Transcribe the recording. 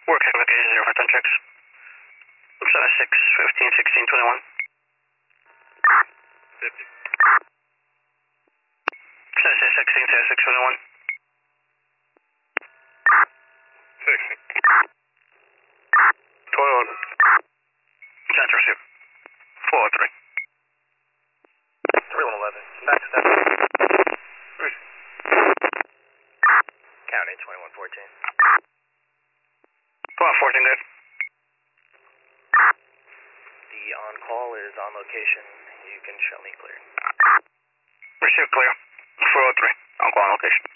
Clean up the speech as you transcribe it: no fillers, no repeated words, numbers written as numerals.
Work application 0 for 10 checks. 76, 15, 16, 21. 50. 76, 16, 76, 21. 60. 21. Center receive. 403. 3111. Back to 7. County 2114. 2114 dead. The on-call is on location. You can show me clear. Receive clear. 403. On-call on location.